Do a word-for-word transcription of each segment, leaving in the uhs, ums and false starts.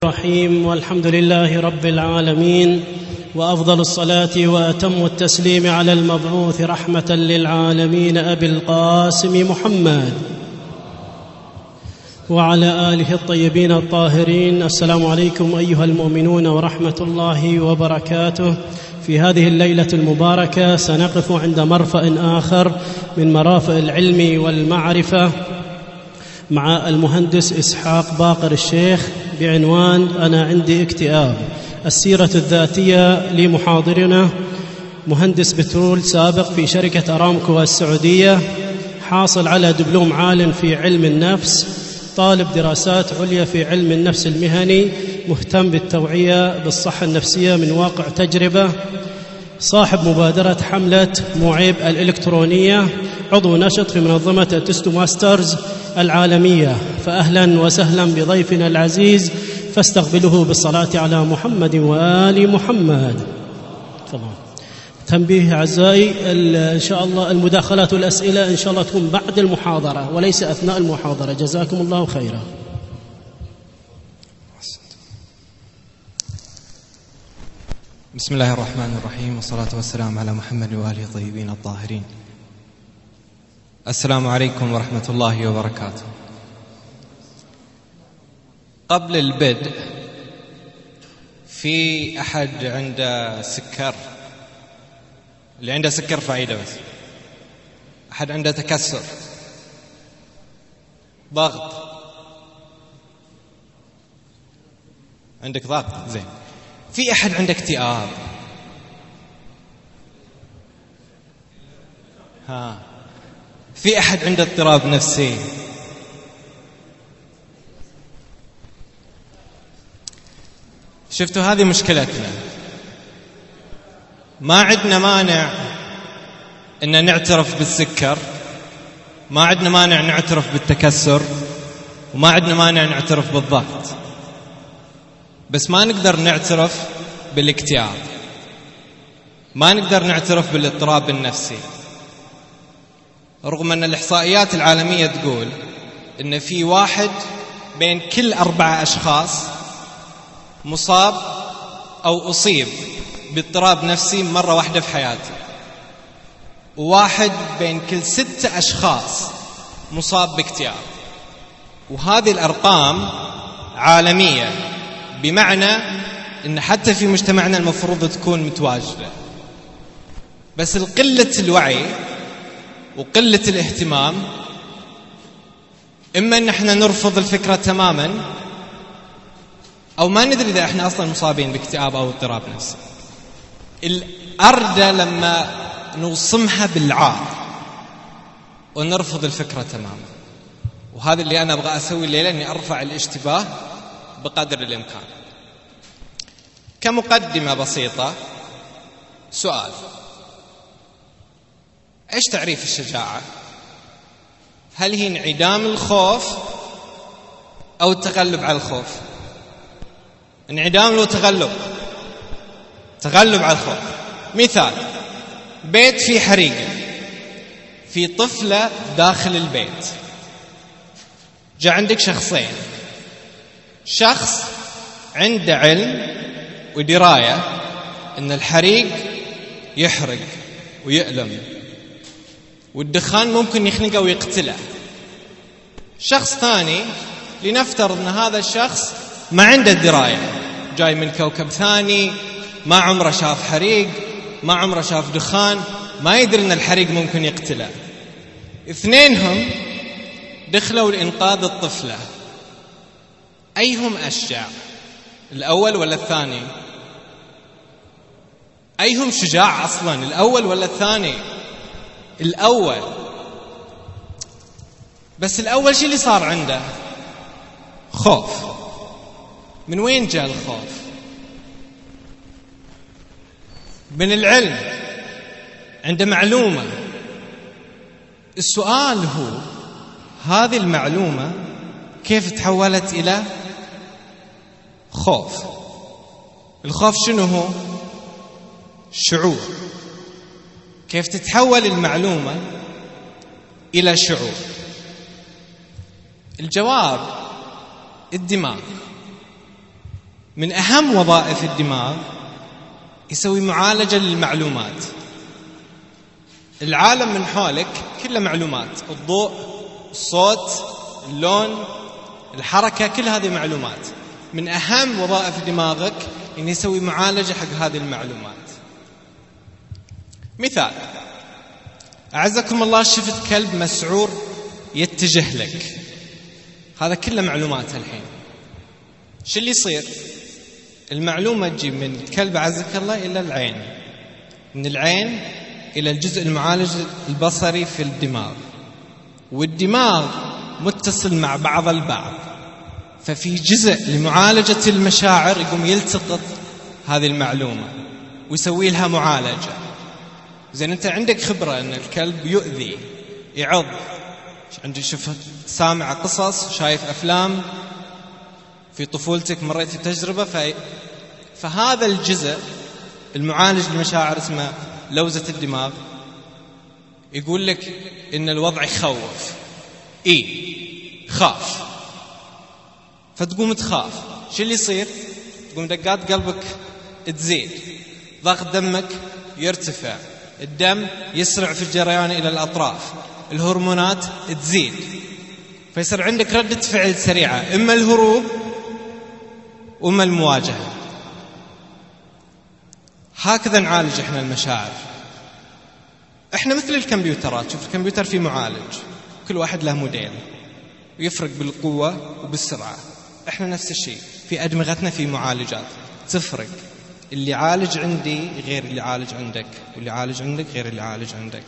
الرحيم. والحمد لله رب العالمين، وأفضل الصلاة وأتم التسليم على المبعوث رحمة للعالمين أبي القاسم محمد وعلى آله الطيبين الطاهرين. السلام عليكم أيها المؤمنون ورحمة الله وبركاته. في هذه الليلة المباركة سنقف عند مرفأ آخر من مرافئ العلم والمعرفة مع المهندس إسحاق باقر الشيخ بعنوان أنا عندي اكتئاب، السيرة الذاتية لمحاضرنا مهندس بترول سابق في شركة أرامكو السعودية، حاصل على دبلوم عال في علم النفس، طالب دراسات عليا في علم النفس المهني، مهتم بالتوعية بالصحة النفسية من واقع تجربة، صاحب مبادرة حملة معيب الإلكترونية، عضو نشط في منظمة تستو ماسترز العالمية. فأهلا وسهلا بضيفنا العزيز، فاستقبلوه بالصلاة على محمد وآل محمد. تفضل. تنبيه أعزائي، إن شاء الله المداخلات والأسئلة إن شاء الله تكون بعد المحاضرة وليس أثناء المحاضرة، جزاكم الله خيرا. بسم الله الرحمن الرحيم، والصلاة والسلام على محمد وآله الطيبين الطاهرين. السلام عليكم ورحمة الله وبركاته. قبل البدء، في أحد عنده سكر؟ اللي عنده سكر فايدة بس. أحد عنده تكسر، ضغط؟ عندك ضغط؟ زين. في أحد عنده اكتئاب؟ ها. في أحد عنده اضطراب نفسي؟ شفتوا، هذه مشكلتنا. ما عندنا مانع إن نعترف بالسكر، ما عندنا مانع نعترف بالتكسر، وما عندنا مانع نعترف بالضغط، بس ما نقدر نعترف بالاكتئاب، ما نقدر نعترف بالاضطراب النفسي، رغم أن الإحصائيات العالمية تقول إن في واحد بين كل أربعة أشخاص مصاب أو أصيب باضطراب نفسي مرة واحدة في حياته، وواحد بين كل ستة أشخاص مصاب باكتئاب. وهذه الأرقام عالمية، بمعنى إن حتى في مجتمعنا المفروض تكون متواجدة، بس القلة الوعي وقلة الاهتمام، إما أن احنا نرفض الفكرة تماما، أو ما ندري إذا احنا أصلا مصابين باكتئاب أو اضطراب نفسي. الأردى لما نوصمها بالعار ونرفض الفكرة تماما، وهذا اللي أنا أبغى أسوي الليلة، أني أرفع الاشتباه بقدر الإمكان. كمقدمة بسيطة، سؤال: إيش تعريف الشجاعة؟ هل هي انعدام الخوف أو التغلب على الخوف؟ انعدام لو تغلب؟ تغلب على الخوف. مثال: بيت فيه حريقة، في طفلة داخل البيت، جاء عندك شخصين، شخص عنده علم ودراية أن الحريق يحرق ويألم والدخان ممكن يخنقه ويقتله. شخص ثاني، لنفترض أن هذا الشخص ما عنده دراية، جاي من كوكب ثاني، ما عمره شاف حريق، ما عمره شاف دخان، ما يدري أن الحريق ممكن يقتله. اثنينهم دخلوا لإنقاذ الطفلة، أيهم أشجع، الأول ولا الثاني؟ أيهم شجاع أصلا، الأول ولا الثاني؟ الأول. بس الأول شي اللي صار عنده؟ خوف. من وين جاء الخوف؟ من العلم، عنده معلومة. السؤال هو، هذه المعلومة كيف تحولت إلى خوف؟ الخوف شنو هو؟ شعور. كيف تتحول المعلومة إلى شعور؟ الجواب: الدماغ. من أهم وظائف الدماغ يسوي معالجة للمعلومات. العالم من حولك كله معلومات، الضوء، الصوت، اللون، الحركة، كل هذه معلومات. من أهم وظائف دماغك إنه يسوي معالجة حق هذه المعلومات. مثال، أعزكم الله، شفت كلب مسعور يتجه لك، هذا كله معلومات. الحين شو اللي يصير؟ المعلومة تجي من الكلب أعزك الله إلى العين، من العين إلى الجزء المعالج البصري في الدماغ، والدماغ متصل مع بعض البعض، ففي جزء لمعالجة المشاعر يقوم يلتقط هذه المعلومة ويسوي لها معالجة. زين، أنت عندك خبرة أن الكلب يؤذي، يعض، عندي شفت سامع قصص، شايف أفلام، في طفولتك مريت في تجربة، ف... فهذا الجزء المعالج للمشاعر اسمه لوزة الدماغ يقول لك إن الوضع يخوف، إيه خاف، فتقوم تخاف. شو اللي يصير؟ تقوم دقات قلبك تزيد، ضغط دمك يرتفع، الدم يسرع في الجريان إلى الأطراف، الهرمونات تزيد، فيصير عندك ردة فعل سريعة، إما الهروب وإما المواجهة. هكذا نعالج إحنا المشاعر. إحنا مثل الكمبيوترات، شوف الكمبيوتر فيه معالج، كل واحد له موديل ويفرق بالقوة وبالسرعة. إحنا نفس الشيء، في أدمغتنا في معالجات تفرق، اللي عالج عندي غير اللي عالج عندك، واللي عالج عندك غير اللي عالج عندك.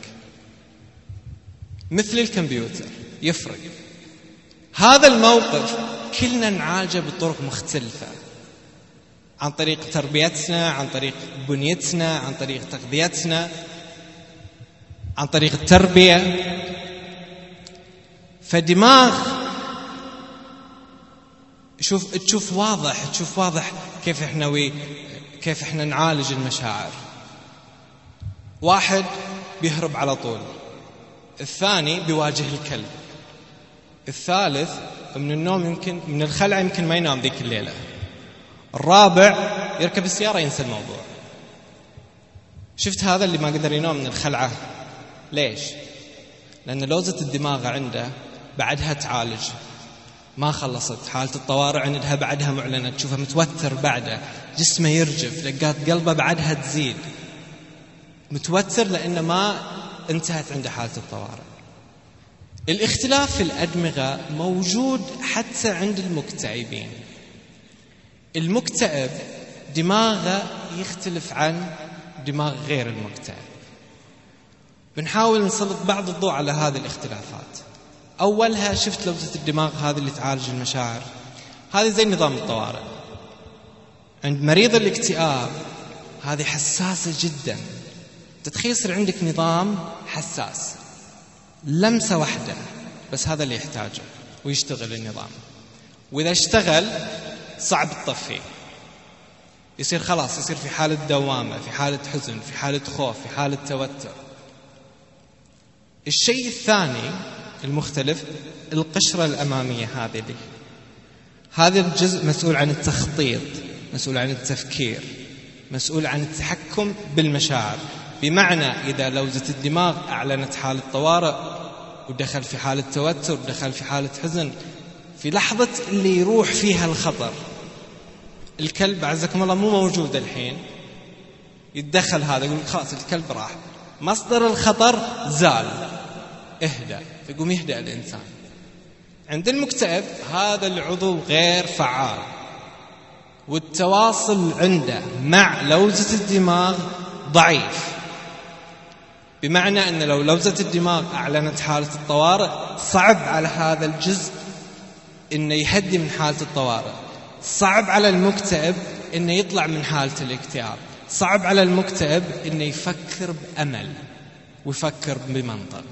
مثل الكمبيوتر يفرق. هذا الموقف كلنا نعالجه بطرق مختلفة، عن طريق تربيتنا، عن طريق بنيتنا، عن طريق تغذيتنا، عن طريق التربية. فدماغ شوف تشوف واضح تشوف واضح كيف احنا وي كيف احنا نعالج المشاعر. واحد بيهرب على طول، الثاني بيواجه الكلب، الثالث من النوم يمكن من الخلع يمكن ما ينام ذيك الليلة، الرابع يركب السيارة ينسى الموضوع. شفت هذا اللي ما قدر ينام من الخلعة؟ ليش؟ لأن لوزة الدماغ عنده بعدها تعالج، ما خلصت، حالة الطوارئ عندها بعدها معلنة، تشوفه متوتر، بعده جسمه يرجف، دقات قلبه بعدها تزيد، متوتر لأنه ما انتهت عنده حالة الطوارئ. الاختلاف في الأدمغة موجود حتى عند المكتئبين. المكتئب دماغه يختلف عن دماغ غير المكتئب. بنحاول نسلط بعض الضوء على هذه الاختلافات. أولها، شفت لوزة الدماغ هذه اللي تعالج المشاعر، هذه زي نظام الطوارئ. عند مريض الاكتئاب هذه حساسة جدا، تتخيل يصير عندك نظام حساس، لمسة واحدة بس هذا اللي يحتاجه ويشتغل النظام، وإذا اشتغل صعب تطفيه، يصير خلاص يصير في حالة دوامة، في حالة حزن، في حالة خوف، في حالة توتر. الشيء الثاني المختلف، القشرة الأمامية هذه دي. هذا الجزء مسؤول عن التخطيط، مسؤول عن التفكير، مسؤول عن التحكم بالمشاعر. بمعنى إذا لوزة الدماغ أعلنت حالة طوارئ ودخل في حالة توتر ودخل في حالة حزن، في لحظة اللي يروح فيها الخطر، الكلب عزكم الله مو موجود الحين، يتدخل هذا يقول خلاص الكلب راح، مصدر الخطر زال، اهدأ، فيقوم يهدأ الإنسان. عند المكتئب هذا العضو غير فعال، والتواصل عنده مع لوزة الدماغ ضعيف. بمعنى أن لو لوزة الدماغ أعلنت حالة الطوارئ، صعب على هذا الجزء إنه يهدي من حالة الطوارئ، صعب على المكتئب إنه يطلع من حالة الاكتئاب، صعب على المكتئب إنه يفكر بأمل ويفكر بمنطق.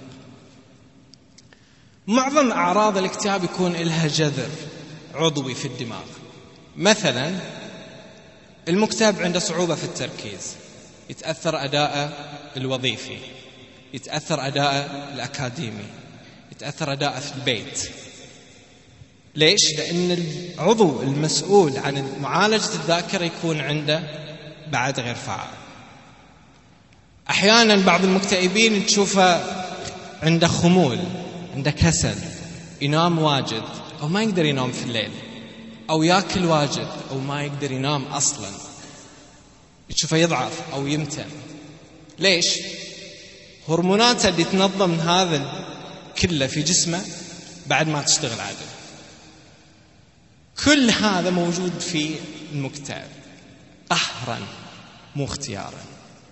معظم أعراض الاكتئاب يكون لها جذر عضوي في الدماغ. مثلا المكتئب عنده صعوبة في التركيز، يتأثر أداءه الوظيفي، يتأثر أداءه الأكاديمي، يتأثر أداءه في البيت. ليش؟ لأن العضو المسؤول عن معالجة الذاكرة يكون عنده بعد غير فعال. أحيانا بعض المكتئبين تشوفه عنده خمول، عنده كسل، ينام واجد أو ما يقدر ينام في الليل، أو يأكل واجد أو ما يقدر ينام أصلا، تشوفه يضعف أو يمتن. ليش؟ هرموناته اللي تنظم هذا كله في جسمه بعد ما تشتغل عادل. كل هذا موجود في المكتئب قهرا مو اختيارا.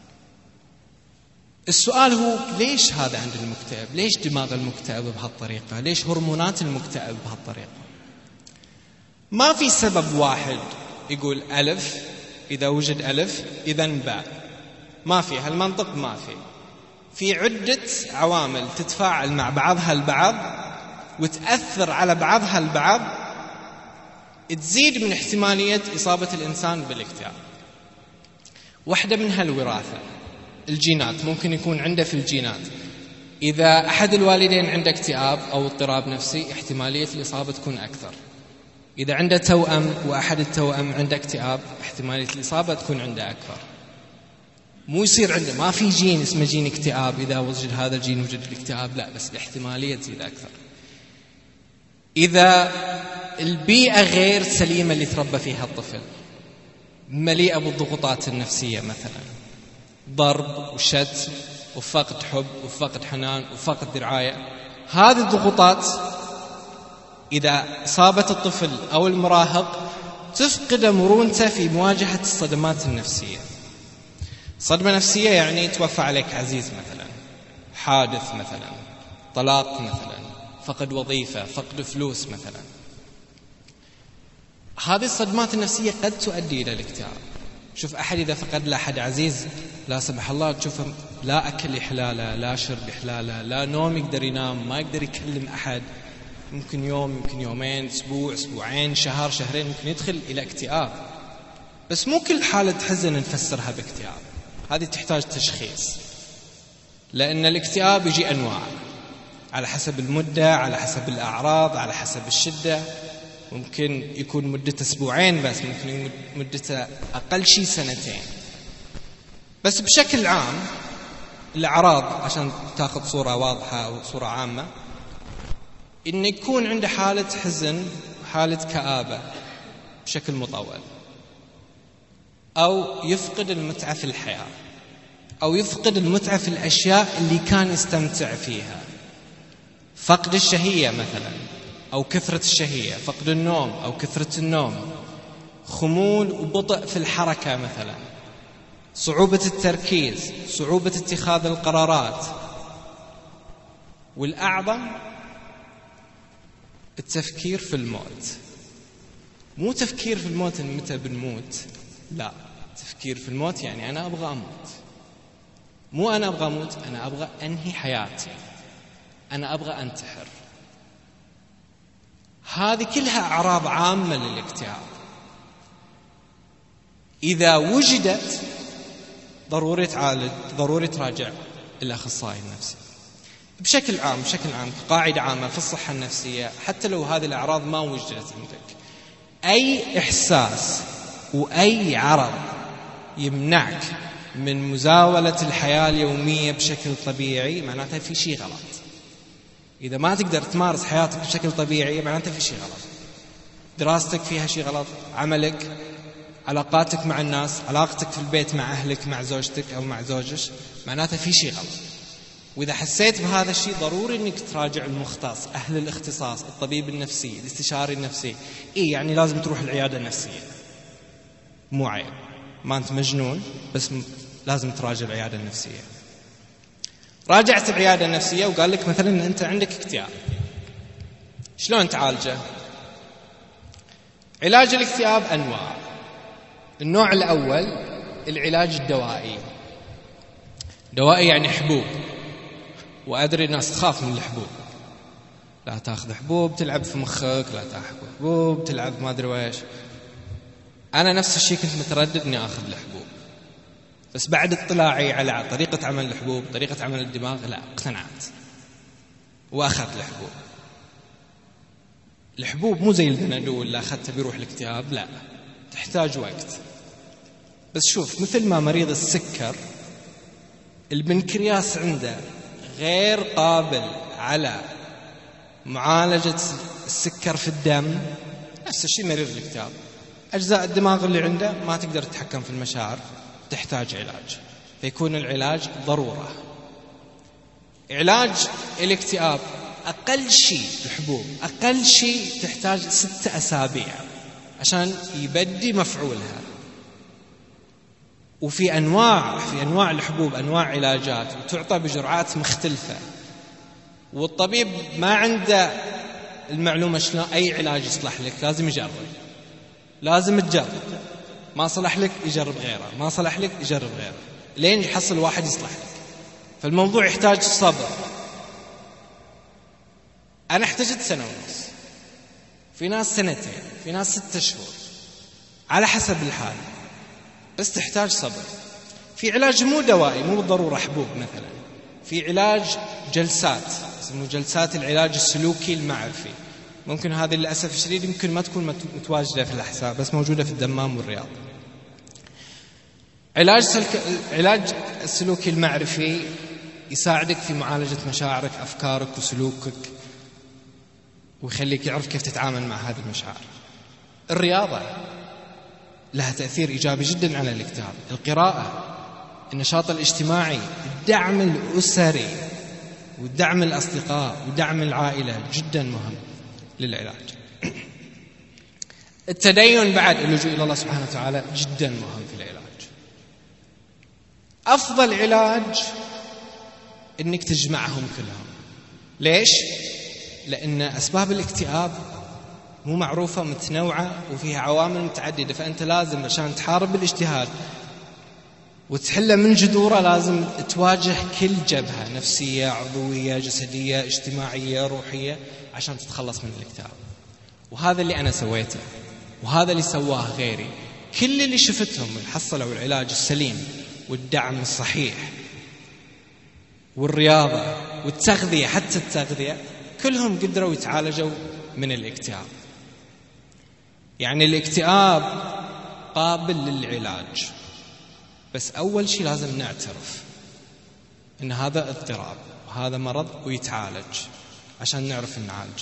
السؤال هو ليش هذا عند المكتئب؟ ليش دماغ المكتئب بهالطريقة؟ ليش هرمونات المكتئب بهالطريقة؟ ما في سبب واحد يقول ألف إذا وجد ألف إذن باء، ما في هالمنطق، ما في في عدة عوامل تتفاعل مع بعضها البعض وتأثر على بعضها البعض، تزيد من احتمالية إصابة الإنسان بالاكتئاب. واحدة منها الوراثة، الجينات، ممكن يكون عنده في الجينات. إذا أحد الوالدين عنده اكتئاب أو اضطراب نفسي احتمالية الإصابة تكون أكثر. إذا عنده توأم وأحد التوأم عنده اكتئاب احتمالية الإصابة تكون عنده أكثر. مو يصير عنده ما في جين اسمه جين اكتئاب، إذا وجد هذا الجين وجد الاكتئاب، لا، بس الاحتمالية تزيد أكثر. إذا البيئة غير سليمة اللي تربى فيها الطفل، مليئة بالضغوطات النفسية، مثلا ضرب وشتم وفقد حب وفقد حنان وفقد رعاية، هذه الضغوطات إذا أصابت الطفل أو المراهق تفقد مرونته في مواجهة الصدمات النفسية. صدمة نفسية يعني توفى عليك عزيز مثلا، حادث مثلا، طلاق مثلا، فقد وظيفة، فقد فلوس مثلا. هذه الصدمات النفسية قد تؤدي إلى الاكتئاب. شوف أحد إذا فقد له أحد عزيز لا سمح الله، تشوفه لا أكل يحلاله، لا شرب يحلاله، لا نوم يقدر ينام، ما يقدر يكلم أحد، ممكن يوم، ممكن يومين، أسبوع، أسبوعين، شهر، شهرين، ممكن يدخل إلى اكتئاب. بس مو كل حالة حزن نفسرها باكتئاب، هذه تحتاج تشخيص، لأن الاكتئاب يجي أنواع على حسب المدة، على حسب الأعراض، على حسب الشدة. ممكن يكون مدته أسبوعين بس، ممكن يكون مدته أقل شيء سنتين. بس بشكل عام الأعراض عشان تأخذ صورة واضحة أو صورة عامة، إن يكون عنده حالة حزن، حالة كآبة بشكل مطول، أو يفقد المتعة في الحياة، أو يفقد المتعة في الأشياء اللي كان يستمتع فيها. فقد الشهية مثلا أو كثرة الشهية، فقد النوم أو كثرة النوم، خمول وبطء في الحركة مثلا، صعوبة التركيز، صعوبة اتخاذ القرارات، والأعظم التفكير في الموت. مو تفكير في الموت إن متى بنموت، لا، تفكير في الموت يعني أنا أبغى أموت. مو أنا أبغى أموت، أنا أبغى أنهي حياتي، أنا أبغى أنتحر. هذه كلها أعراض عامة للاكتئاب. إذا وجدت ضروري تعالج، ضروري تراجع الأخصائي النفسي. بشكل عام بشكل عام قاعدة عامة في الصحة النفسية، حتى لو هذه الأعراض ما وجدت عندك، أي إحساس وأي عرض يمنعك من مزاولة الحياة اليومية بشكل طبيعي معناتها في شيء غلط. إذا ما تقدر تمارس حياتك بشكل طبيعي معناتها في شيء غلط. دراستك فيها شيء غلط، عملك، علاقاتك مع الناس، علاقتك في البيت مع أهلك، مع زوجتك أو مع زوجك، معناتها في شيء غلط. وإذا حسيت بهذا الشيء ضروري أنك تراجع المختص، أهل الاختصاص، الطبيب النفسي، الاستشاري النفسي. إيه يعني لازم تروح العيادة النفسية، مو عيب، ما أنت مجنون، بس لازم تراجع العيادة النفسية. راجعت العيادة النفسية وقال لك مثلا أن أنت عندك اكتئاب، شلون تعالجه؟ علاج الاكتئاب أنواع. النوع الأول العلاج الدوائي. دوائي يعني حبوب، وأدري الناس تخاف من الحبوب، لا تأخذ حبوب تلعب في مخك، لا تأخذ حبوب تلعب ما أدري ويش. أنا نفس الشيء كنت متردد أني أخذ الحبوب، بس بعد اطلاعي على طريقة عمل الحبوب، طريقة عمل الدماغ، لا، اقتنعت وأخذت الحبوب. الحبوب مو زي البنادول اللي أخذته بيروح الاكتئاب، لا، تحتاج وقت. بس شوف، مثل ما مريض السكر البنكرياس عنده غير قابل على معالجة السكر في الدم، نفس الشيء مريض الاكتئاب. أجزاء الدماغ اللي عنده ما تقدر تتحكم في المشاعر، تحتاج علاج، فيكون العلاج ضرورة. علاج الاكتئاب أقل شيء الحبوب، أقل شيء تحتاج ستة أسابيع عشان يبدي مفعولها. وفي أنواع في أنواع الحبوب أنواع علاجات وتعطى بجرعات مختلفة، والطبيب ما عنده المعلومة شلون أي علاج يصلح لك، لازم يجرب، لازم تجرب، ما صلح لك يجرب غيره، ما صلح لك يجرب غيره، لين يحصل واحد يصلح لك. فالموضوع يحتاج صبر. أنا احتجت سنة ونص، في ناس سنتين، في ناس ستة شهور، على حسب الحال، بس تحتاج صبر. في علاج مو دوائي، مو بالضرورة حبوب مثلا، في علاج جلسات اسمه جلسات العلاج السلوكي المعرفي. ممكن هذه للأسف الشديد يمكن ما تكون متواجدة في الأحساء، بس موجودة في الدمام والرياض. علاج سلك... العلاج السلوكي المعرفي يساعدك في معالجة مشاعرك، أفكارك وسلوكك، ويخليك يعرف كيف تتعامل مع هذه المشاعر. الرياضة لها تأثير إيجابي جدا على الاكتئاب. القراءة، النشاط الاجتماعي، الدعم الأسري ودعم الأصدقاء ودعم العائلة جدا مهم للعلاج. التدين بعد، اللجوء إلى الله سبحانه وتعالى جدا مهم في العلاج. أفضل علاج إنك تجمعهم كلهم. ليش؟ لأن أسباب الاكتئاب مو معروفة، متنوعة، وفيها عوامل متعددة، فأنت لازم عشان تحارب الاجتهاد وتحله من جذوره لازم تواجه كل جبهة، نفسية، عضوية، جسدية، اجتماعية، روحية، عشان تتخلص من الاكتئاب. وهذا اللي أنا سويته، وهذا اللي سواه غيري. كل اللي شفتهم حصلوا العلاج السليم والدعم الصحيح والرياضة والتغذية، حتى التغذية، كلهم قدروا يتعالجوا من الاكتئاب. يعني الاكتئاب قابل للعلاج، بس أول شيء لازم نعترف إن هذا اضطراب وهذا مرض ويتعالج عشان نعرف نعالجه.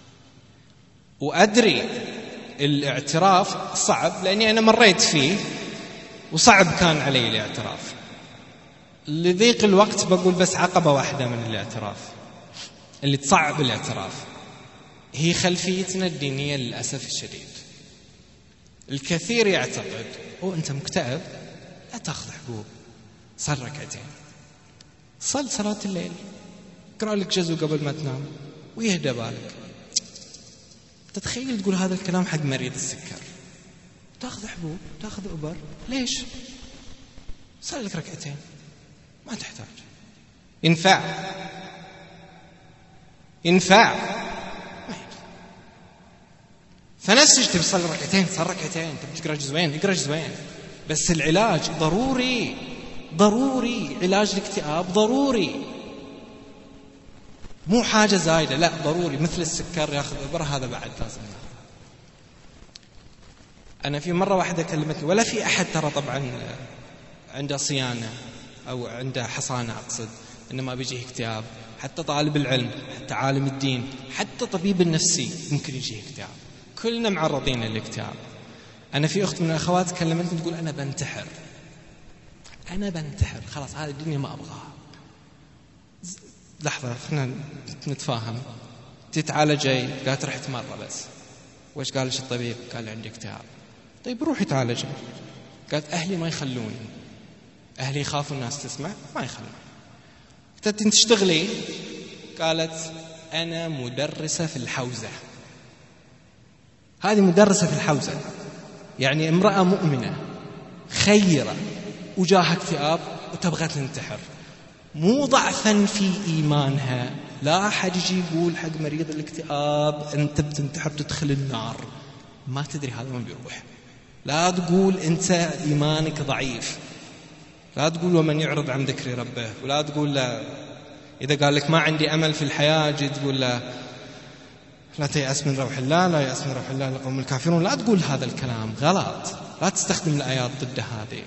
وأدري الاعتراف صعب لأني أنا مريت فيه وصعب كان علي الاعتراف. لضيق الوقت بقول بس عقبة واحدة من الاعتراف اللي تصعب الاعتراف هي خلفيتنا الدينية للأسف الشديد. الكثير يعتقد أو أنت مكتئب لا تأخذ حبوب، صل ركعتين، صل صلاة الليل، اقرأ لك جزء قبل ما تنام ويهدى بالك. تتخيل تقول هذا الكلام حق مريض السكر؟ تأخذ حبوب، تأخذ أبر، ليش؟ صل لك ركعتين، ما تحتاج. ينفع ينفع فنفسك تبي تصلي ركعتين، صل ركعتين، تبي تقرأ جزوين، اقرأ جزوين. بس العلاج ضروري، ضروري، علاج الاكتئاب ضروري، مو حاجة زايدة، لا ضروري. مثل السكر ياخذ إبرة، هذا بعد لازم ياخذ. أنا في مرة واحدة كلمتني، ولا في أحد ترى طبعا عنده صيانة أو عنده حصانة أقصد، إنما بيجيه اكتئاب. حتى طالب العلم، حتى عالم الدين، حتى طبيب النفسي ممكن يجيه اكتئاب. كلنا معرضين للاكتئاب. أنا في أخت من الأخوات كلمتني تقول أنا بنتحر، أنا بنتحر، خلاص هذه الدنيا ما أبغاها. لحظة خلنا نتفاهم. تتعالجي؟ قالت رحت مرة بس. وإيش قال لك الطبيب؟ قال لي عندي اكتئاب. طيب روحي تعالجي. قالت أهلي ما يخلوني، أهلي يخافوا الناس تسمع، ما يخلون. قلت أنت تشتغلي؟ قالت أنا مدرسة في الحوزة. هذه مدرسة في الحوزة، يعني امرأة مؤمنة خيرة وجاها اكتئاب وتبغى تنتحر، مو ضعفا في إيمانها. لا أحد يجي يقول حق مريض الاكتئاب أنت بتنتحر تدخل النار، ما تدري هذا ما بيروح. لا تقول أنت إيمانك ضعيف، لا تقول ومن يعرض عن ذكر ربه، ولا تقول لا إذا قال لك ما عندي أمل في الحياة جي تقول لا لا تيأس من روح الله، لا يأس من روح الله القوم الكافرون. لا تقول هذا الكلام، غلط. لا تستخدم الآيات ضد هذه،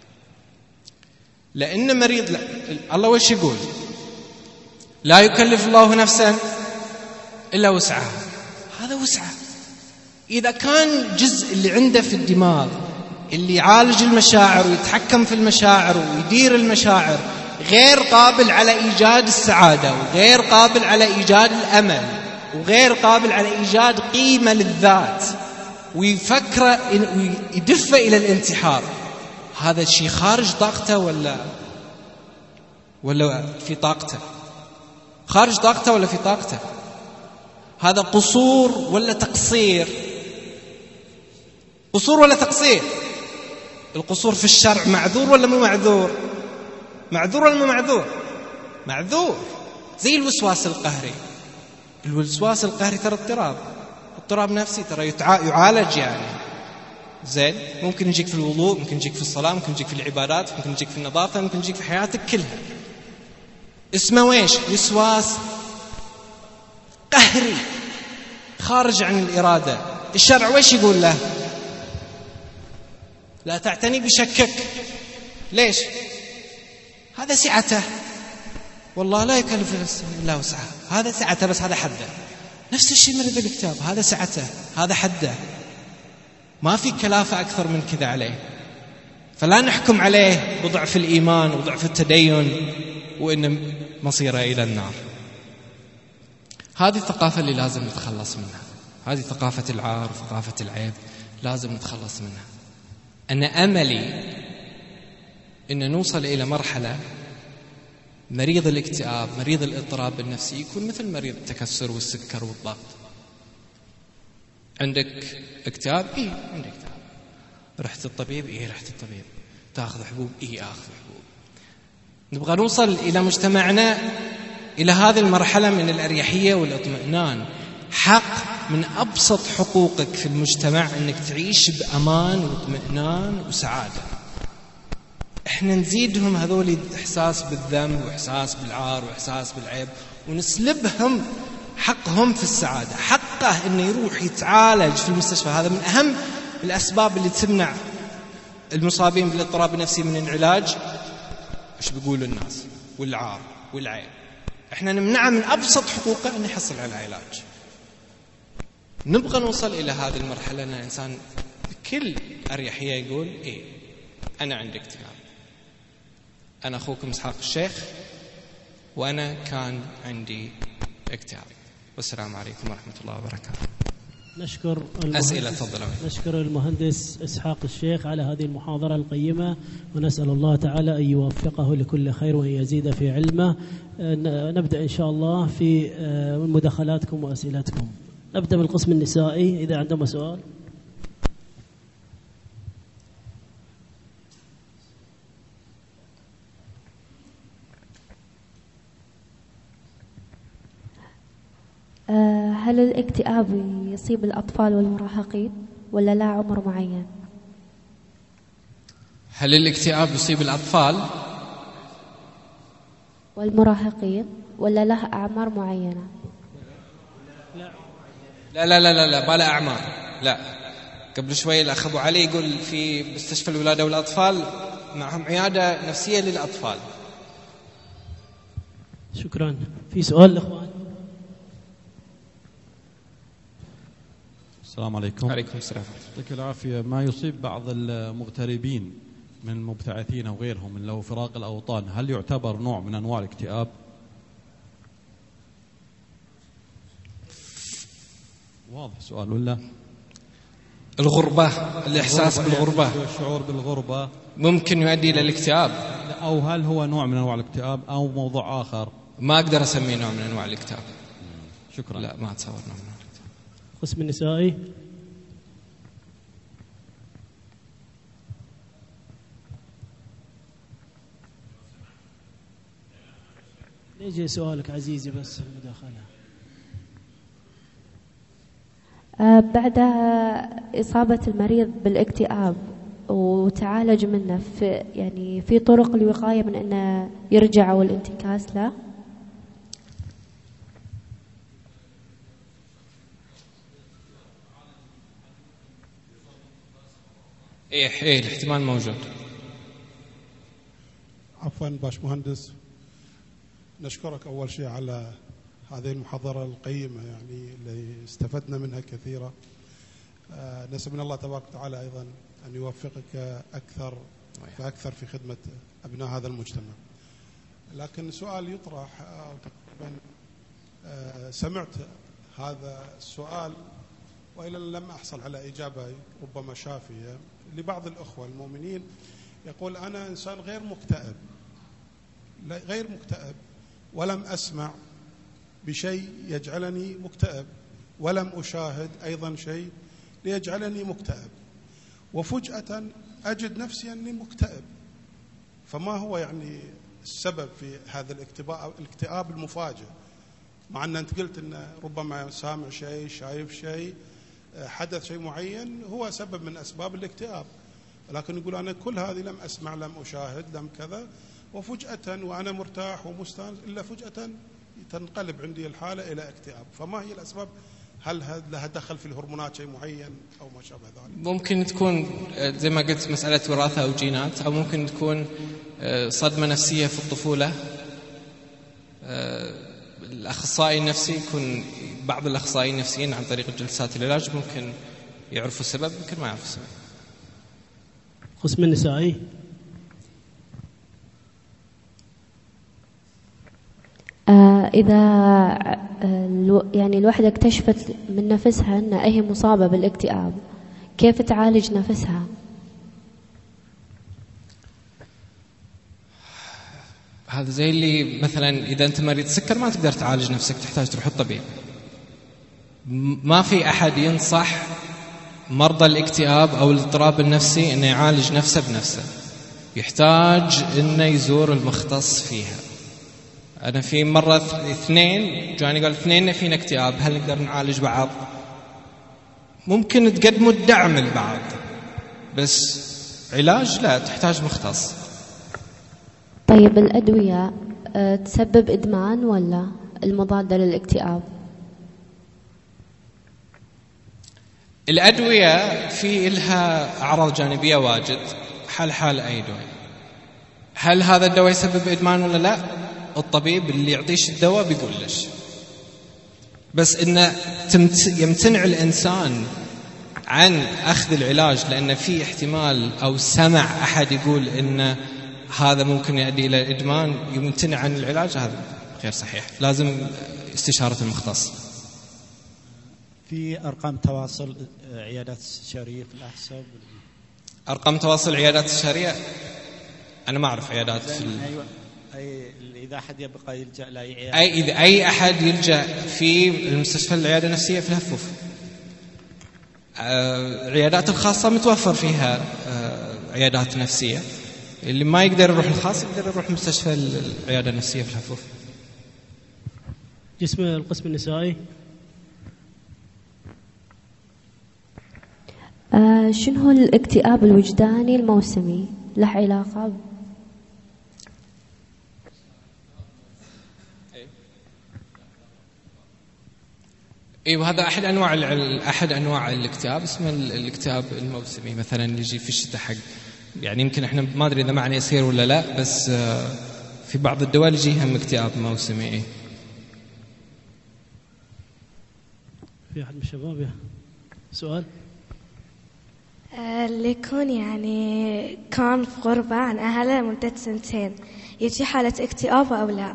لأن مريض لا. الله وش يقول؟ لا يكلف الله نفسا إلا وسعها. هذا وسعه. إذا كان جزء اللي عنده في الدماغ اللي يعالج المشاعر ويتحكم في المشاعر ويدير المشاعر غير قابل على إيجاد السعادة، وغير قابل على إيجاد الأمل، وغير قابل على إيجاد قيمة للذات، ويفكر ويدفع إلى الانتحار، هذا الشيء خارج طاقته ولا ولا في طاقته؟ خارج طاقته ولا في طاقته؟ هذا قصور ولا تقصير؟ قصور ولا تقصير؟ القصور في الشرع معذور ولا مو معذور؟ معذور ولا مو معذور؟ معذور. زي الوسواس القهري. الوسواس القهري ترى اضطراب، اضطراب نفسي، ترى يعالج يعني. زين، ممكن يجيك في الوضوء، ممكن يجيك في الصلاة، ممكن يجيك في العبادات، ممكن يجيك في النظافة، ممكن يجيك في حياتك كلها. اسمه ويش؟ وسواس قهري خارج عن الإرادة. الشرع ويش يقول له؟ لا تعتني بشكك. ليش؟ هذا سعته، والله لا يكلف نفسا إلا وسعها. هذا سعته، بس هذا حده. نفس الشيء مريض الاكتئاب، هذا سعته، هذا حده، ما في كلافة أكثر من كذا عليه. فلا نحكم عليه بضعف الإيمان وضعف التدين وإن مصيره إلى النار. هذه الثقافة اللي لازم نتخلص منها، هذه ثقافة العار وثقافة العيب، لازم نتخلص منها. أنا أملي إن نوصل إلى مرحلة مريض الاكتئاب، مريض الاضطراب النفسي يكون مثل مريض التكسر والسكر والضغط. عندك اكتئاب؟ إيه عندك اكتئاب. رحت الطبيب؟ إيه رحت الطبيب. تأخذ حبوب؟ إيه أخذ حبوب. نبغى نوصل إلى مجتمعنا إلى هذه المرحلة من الأريحية والاطمئنان. حق من أبسط حقوقك في المجتمع أنك تعيش بأمان واطمئنان وسعادة. إحنا نزيدهم هذول إحساس بالذنب وإحساس بالعار وإحساس بالعيب، ونسلبهم حقهم في السعادة. حقه أنه يروح يتعالج في المستشفى. هذا من أهم الأسباب اللي تمنع المصابين بالاضطراب النفسي من العلاج. إيش بيقولوا الناس؟ والعار والعيب. إحنا نمنعه من أبسط حقوقه أن يحصل على العلاج. نبغى نوصل إلى هذه المرحلة أن الإنسان بكل أريحية يقول إيه أنا عندي اكتئاب، أنا أخوكم إسحاق الشيخ وأنا كان عندي اكتئاب. والسلام عليكم ورحمة الله وبركاته. نشكر أسئلة تفضلوا. نشكر المهندس إسحاق الشيخ على هذه المحاضرة القيمة، ونسأل الله تعالى أن يوفقه لكل خير وأن يزيد في علمه. نبدأ إن شاء الله في مداخلاتكم وأسئلتكم. نبدأ بالقسم النسائي إذا عندهم سؤال. هل الاكتئاب يصيب الأطفال والمراهقين ولا لا عمر معين؟ هل الاكتئاب يصيب الأطفال والمراهقين ولا له أعمار معينة؟ لا لا لا لا لا بلا أعمار. لا، قبل شوي الأخ أبو علي يقول في مستشفى الولادة والأطفال معهم عيادة نفسية للأطفال. شكرا. في سؤال الأخوان؟ السلام عليكم. عليكم السلام. يعطيك العافية. ما يصيب بعض المغتربين من المبتعثين أو غيرهم من له فراق الأوطان، هل يعتبر نوع من أنواع الاكتئاب؟ واضح سؤال ولا؟ الغربة، الإحساس بالغربة، الشعور بالغربة ممكن يؤدي إلى الاكتئاب، أو هل هو نوع من أنواع الاكتئاب أو موضوع آخر؟ ما أقدر أسميه نوع من أنواع الاكتئاب. شكرا. لا، ما أتصور نوع من أنواع الاكتئاب. قسم النسائي. يجي سؤالك عزيزي بس المداخلة. أه بعد إصابة المريض بالاكتئاب وتعالج منه، في يعني في طرق الوقاية من أنه يرجع أو الانتكاس له؟ إيه إيه الاحتمال موجود. عفوا باش مهندس، نشكرك أول شيء على هذه المحاضرة القيمة يعني اللي استفدنا منها كثيرا. آه نسأل من الله تبارك وتعالى أيضا أن يوفقك أكثر فأكثر في خدمة أبناء هذا المجتمع. لكن سؤال يطرح، آه آه سمعت هذا السؤال وإلا لم أحصل على إجابة ربما شافية لبعض الأخوة المؤمنين. يقول أنا إنسان غير مكتئب غير مكتئب ولم أسمع بشيء يجعلني مكتئب، ولم أشاهد أيضا شيء ليجعلني مكتئب، وفجأة أجد نفسي أني مكتئب. فما هو يعني السبب في هذا الاكتئاب المفاجئ، مع أن أنت قلت أن ربما سامع شيء شايف شيء حدث شيء معين هو سبب من أسباب الاكتئاب، لكن يقول أنا كل هذه لم أسمع لم أشاهد لم كذا، وفجأة وأنا مرتاح ومستانس إلا فجأة تنقلب عندي الحالة إلى اكتئاب. فما هي الأسباب؟ هل لها دخل في الهرمونات شيء معين أو ما شابه ذلك؟ ممكن تكون زي ما قلت مسألة وراثة أو جينات، أو ممكن تكون صدمة نفسية في الطفولة. الأخصائي النفسي يكون بعض الأخصائيين النفسيين عن طريق جلسات العلاج ممكن يعرفوا السبب، ممكن ما يعرفوا السبب. قسم النسائي. آه إذا آه يعني الوحدة اكتشفت من نفسها أنها هي مصابة بالاكتئاب، كيف تعالج نفسها؟ هذا زي اللي مثلا إذا أنت مريض سكر ما تقدر تعالج نفسك، تحتاج تروح الطبيب. ما في أحد ينصح مرضى الاكتئاب أو الاضطراب النفسي أنه يعالج نفسه بنفسه، يحتاج أنه يزور المختص فيها. أنا في مرة اثنين جاني قال اثنين فينا اكتئاب، هل نقدر نعالج بعض؟ ممكن تقدموا الدعم لبعض، بس علاج لا، تحتاج مختص. طيب الأدوية تسبب إدمان ولا المضادة للاكتئاب؟ الأدوية في إلها أعراض جانبية واجد، حال حال أي دواء. هل هذا الدواء يسبب إدمان ولا لا؟ الطبيب اللي يعطيش الدواء بيقول ليش. بس إنه يمتنع الإنسان عن أخذ العلاج لأن في احتمال أو سمع أحد يقول إن هذا ممكن يؤدي إلى إدمان يمتنع عن العلاج، هذا غير صحيح، لازم استشارة المختص. في أرقام تواصل عيادات استشارية في الأحساب؟ أرقام تواصل عيادات استشارية أنا ما أعرف عيادات في ال... أيوة. أي إذا أحد يبقى يلجأ لأي عيادة، أي إذا أي أحد يلجأ في المستشفى العيادة النفسية في الهفوف. العيادات الخاصة متوفر فيها عيادات نفسية، اللي ما يقدر يروح الخاص يقدر يروح مستشفى العيادة النفسية في الهفوف. جسم القسم النسائي. آه شنو هو الاكتئاب الوجداني الموسمي؟ له علاقة؟ ايوه هذا احد انواع احد انواع الاكتئاب، اسمه الاكتئاب الموسمي. مثلا يجي في الشتاء حق يعني يمكن احنا ما ادري اذا معنى يصير ولا لا، بس في بعض الدول يجي هم اكتئاب موسمي. في احد من الشباب يا سؤال؟ اللي يكون يعني كان في غربة عن أهله لمدة سنتين يجي حالة اكتئاب أو لا؟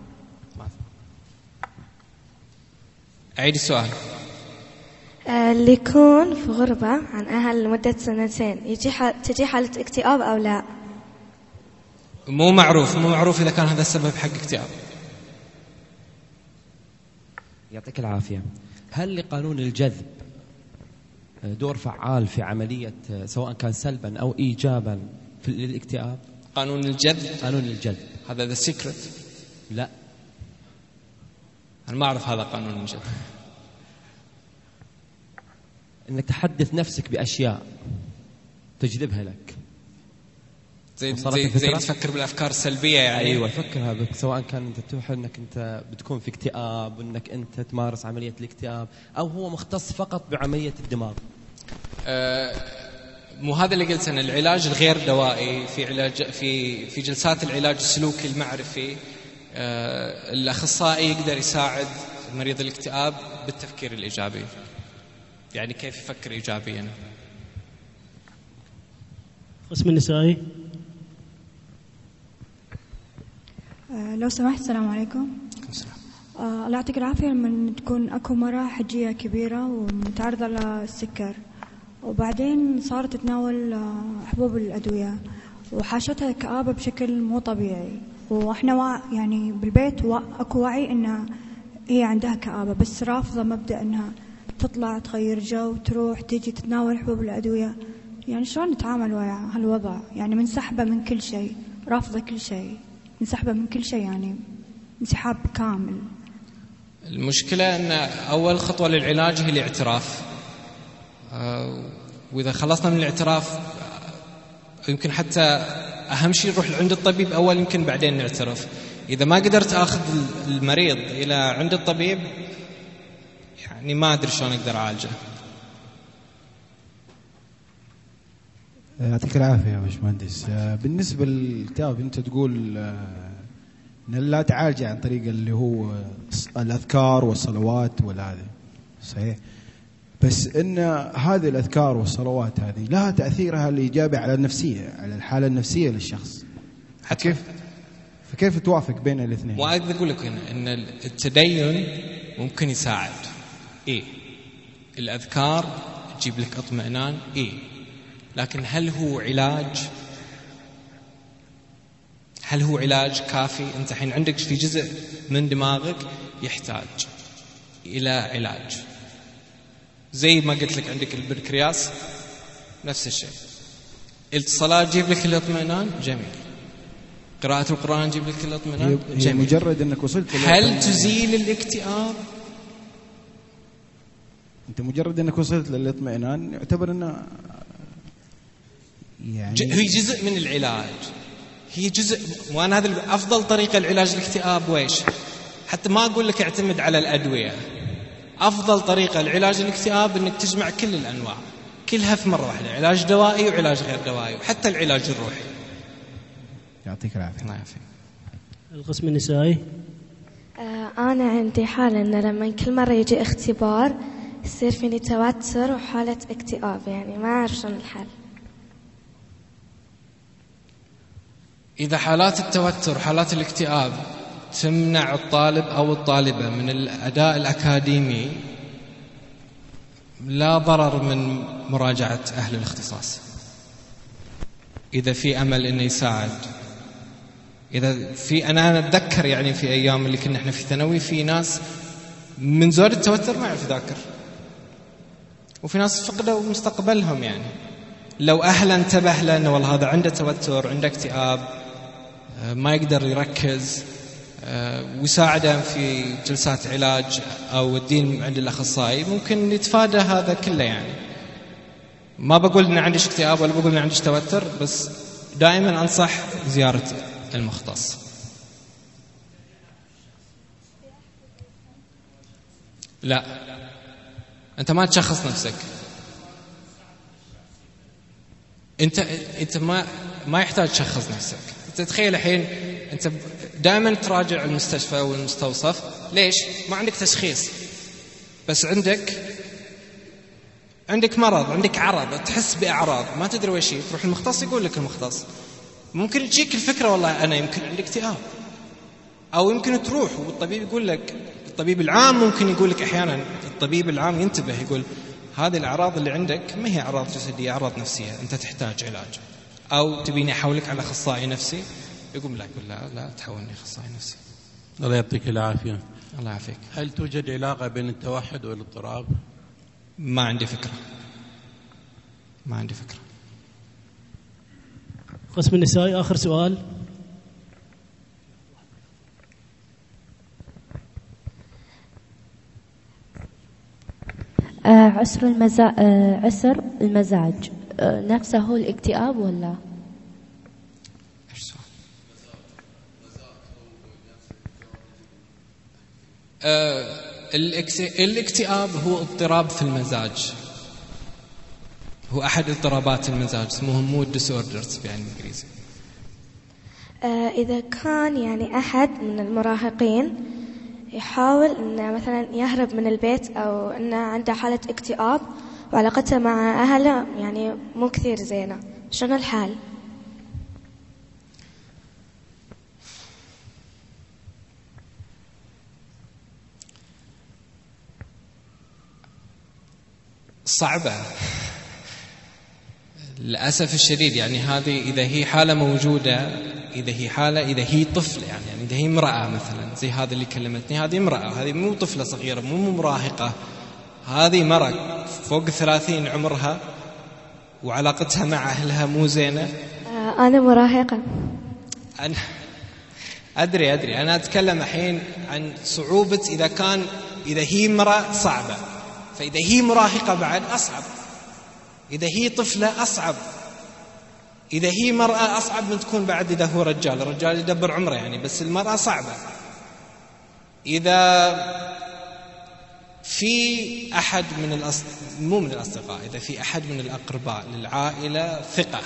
أعيد السؤال. اللي يكون في غربة عن أهله لمدة سنتين يجي حال... تجي حالة اكتئاب أو لا؟ مو معروف مو معروف إذا كان هذا السبب حق اكتئاب. يعطيك العافية. هل لقانون الجذب دور فعال في عملية سواء كان سلبا أو إيجابا في الاكتئاب؟ قانون الجذب؟ قانون الجذب هذا ذا سيكرت؟ لا أنا ما أعرف هذا قانون الجذب. إنك تحدث نفسك بأشياء تجذبها لك، زي زي, زي تفكر بالأفكار السلبية يعني. أيوة تفكرها بك، سواء كان أنت توحى أنك أنت بتكون في اكتئاب وأنك أنت تمارس عملية الاكتئاب، أو هو مختص فقط بعملية الدماغ. أه مو هذا اللي قلت أنا، العلاج الغير دوائي في علاج في في جلسات العلاج السلوكي المعرفي، آه الأخصائي يقدر يساعد مريض الاكتئاب بالتفكير الإيجابي، يعني كيف يفكر إيجابيا. قسم النسائي. آه لو سمحت، السلام عليكم. آه الله يعطيك العافية. لما تكون أكو مرة حجية كبيرة ومتعرضة للسكر، وبعدين صارت تتناول آه حبوب الأدوية، وحاشتها كآبة بشكل مو طبيعي، وإحنا وا يعني بالبيت وا أكو وعي إنها هي عندها كآبة، بس رافضة مبدأ إنها تطلع تغير جو تروح تيجي تتناول حبوب الأدوية. يعني شلون نتعامل ويا هالوضع؟ يعني منسحبة من كل شيء، رافضة كل شيء، منسحبة من كل شيء، يعني انسحاب كامل. المشكلة أن أول خطوة للعلاج هي الاعتراف، وإذا خلصنا من الاعتراف يمكن حتى أهم شيء نروح عند الطبيب أول، يمكن بعدين نعترف. إذا ما قدرت أخذ المريض إلى عند الطبيب يعني ما أدري شلون أقدر أعالجه. يعطيك العافية يا باشمهندس. بالنسبة للكتاب أنت تقول أن لا تعالجه عن طريق اللي هو الأذكار والصلوات والهذا صحيح، بس أن هذه الأذكار والصلوات هذه لها تأثيرها الإيجابي على النفسية، على الحالة النفسية للشخص. كيف فكيف توافق بين الاثنين؟ وأقدر أقول لك هنا أن التدين ممكن يساعد، إيه الأذكار تجيب لك اطمئنان، إيه لكن هل هو علاج؟ هل هو علاج كافي؟ أنت حين عندك في جزء من دماغك يحتاج إلى علاج، زي ما قلت لك عندك البنكرياس نفس الشيء. الصلاة تجيب لك الاطمئنان، جميل. قراءة القرآن تجيب لك الاطمئنان، جميل. مجرد أنك وصلت هل تزيل الاكتئاب؟ أنت مجرد أنك وصلت للاطمئنان يعتبر أنه يعني هي جزء من العلاج، هي جزء. وأنا هذا أفضل طريقة لعلاج الاكتئاب ويش؟ حتى ما أقول لك اعتمد على الأدوية، أفضل طريقة لعلاج الاكتئاب أنك تجمع كل الأنواع كلها في مرة واحدة، علاج دوائي وعلاج غير دوائي وحتى العلاج الروحي. يعطيك العافية. الله يعافيك. القسم النسائي. آه أنا عندي حالة أن لما كل مرة يجي اختبار يصير فيني توتر وحالة اكتئاب، يعني ما أعرف شلون الحل. إذا حالات التوتر حالات الاكتئاب تمنع الطالب أو الطالبة من الأداء الأكاديمي، لا ضرر من مراجعة أهل الاختصاص. إذا في أمل إنه يساعد، إذا في أنا أتذكر يعني في أيام اللي كنا إحنا في ثانوي في ناس من زود التوتر ما يعرف يذاكر، وفي ناس فقدوا مستقبلهم. يعني لو أهله انتبه له إنه والله هذا عنده توتر عنده اكتئاب ما يقدر يركز، ويساعده في جلسات علاج أو الدين عند الأخصائي، ممكن يتفادى هذا كله. يعني ما بقول إن عندش اكتئاب ولا بقول إن عندش توتر، بس دائما أنصح زيارة المختص. لا، أنت ما تشخص نفسك، أنت أنت ما ما يحتاج تشخص نفسك. تتخيل الحين أنت دائما تراجع المستشفى والمستوصف، ليش؟ ما عندك تشخيص، بس عندك عندك مرض، عندك عرض، تحس بأعراض ما تدري وش هي، تروح المختص يقول لك المختص. ممكن تجيك الفكرة والله أنا يمكن عندي اكتئاب، أو يمكن تروح والطبيب يقول لك، الطبيب العام ممكن يقول لك أحيانا، الطبيب العام ينتبه يقول هذه الأعراض اللي عندك ما هي أعراض جسدية، أعراض نفسية، أنت تحتاج علاج. أو تبيني أحولك على أخصائي نفسي، يقول لا يقول لا لا تحولني أخصائي نفسي. الله يعطيك العافية. الله يعافيك. هل توجد علاقة بين التوحد والاضطراب؟ ما عندي فكرة، ما عندي فكرة. قسم النسائي آخر سؤال. آه عسر المزاج آه عسر المزاج آه نفسه هو الاكتئاب ولا؟ ايش السؤال؟ آه الاكتئاب هو اضطراب في المزاج، هو أحد اضطرابات المزاج، اسمه مود ديسوردرز يعني بالإنجليزي. آه إذا كان يعني أحد من المراهقين يحاول إنه مثلا يهرب من البيت أو إنه عنده حالة اكتئاب وعلاقته مع أهله يعني مو كثير زينة، شنو الحال؟ صعبة للأسف الشديد. يعني هذه إذا هي حالة موجودة، إذا هي حالة إذا هي طفلة يعني, يعني إذا هي امرأة مثلا زي هذا اللي كلمتني، هذه امرأة، هذه مو طفلة صغيرة، مو مراهقة، هذه مرة فوق الثلاثين عمرها وعلاقتها مع أهلها مو زينة. آه أنا مراهقة. أنا أدري أدري أنا أتكلم الحين عن صعوبة إذا كان إذا هي امرأة صعبة، فإذا هي مراهقة بعد أصعب، إذا هي طفلة أصعب، إذا هي مرأة أصعب من تكون بعد إذا هو رجال. الرجال يدبر عمره يعني، بس المرأة صعبة. إذا في أحد من الأص... مو من الأصدقاء، إذا في أحد من الأقرباء للعائلة ثقة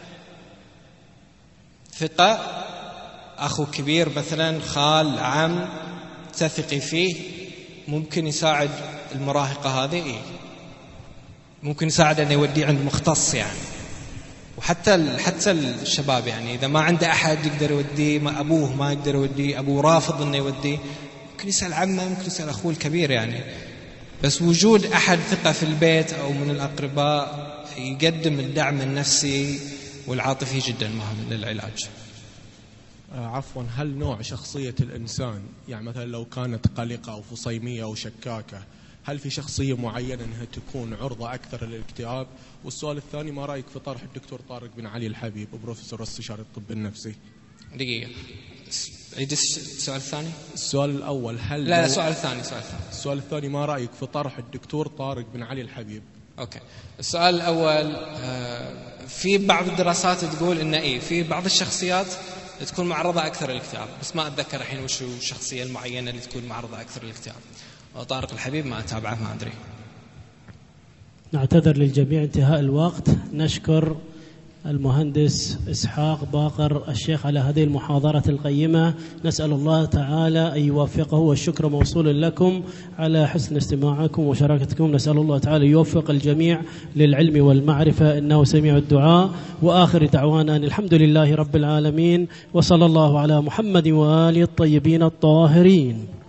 ثقة أخو كبير مثلا، خال، عم، تثقي فيه، ممكن يساعد المراهقة هذه. إيه؟ ممكن يساعد أن يوديه عند مختص يعني. وحتى حتى الشباب يعني إذا ما عنده أحد يقدر يوديه، ما أبوه ما يقدر يوديه، أبوه رافض أنه يوديه، ممكن يسأل عمه، ممكن يسأل أخوه الكبير يعني. بس وجود أحد ثقة في البيت أو من الأقرباء يقدم الدعم النفسي والعاطفي جدا مهم للعلاج. عفوا، هل نوع شخصية الإنسان يعني مثلا لو كانت قلقة أو فصيمية أو شكاكة، هل في شخصية معينة أنها تكون عرضة أكثر للاكتئاب؟ والسؤال الثاني، ما رأيك في طرح الدكتور طارق بن علي الحبيب بروفيسور استشاري الطب النفسي؟ دقيقة، عيد السؤال الثاني. السؤال الأول هل لا السؤال الثاني السؤال الثاني السؤال الثاني ما رأيك في طرح الدكتور طارق بن علي الحبيب؟ أوكي. السؤال الأول، في بعض الدراسات تقول إن إيه في بعض الشخصيات تكون معرضة أكثر للاكتئاب، بس ما أتذكر الحين وش الشخصية المعينة اللي تكون معرضة أكثر للاكتئاب. طارق الحبيب ما أتابعه، ما أدري. نعتذر للجميع انتهاء الوقت. نشكر المهندس إسحاق باقر الشيخ على هذه المحاضرة القيمة، نسأل الله تعالى أن يوفقه، والشكر موصول لكم على حسن استماعكم وشراكتكم. نسأل الله تعالى يوفق الجميع للعلم والمعرفة، إنه سميع الدعاء. وآخر دعوانا الحمد لله رب العالمين، وصلى الله على محمد وآله الطيبين الطاهرين.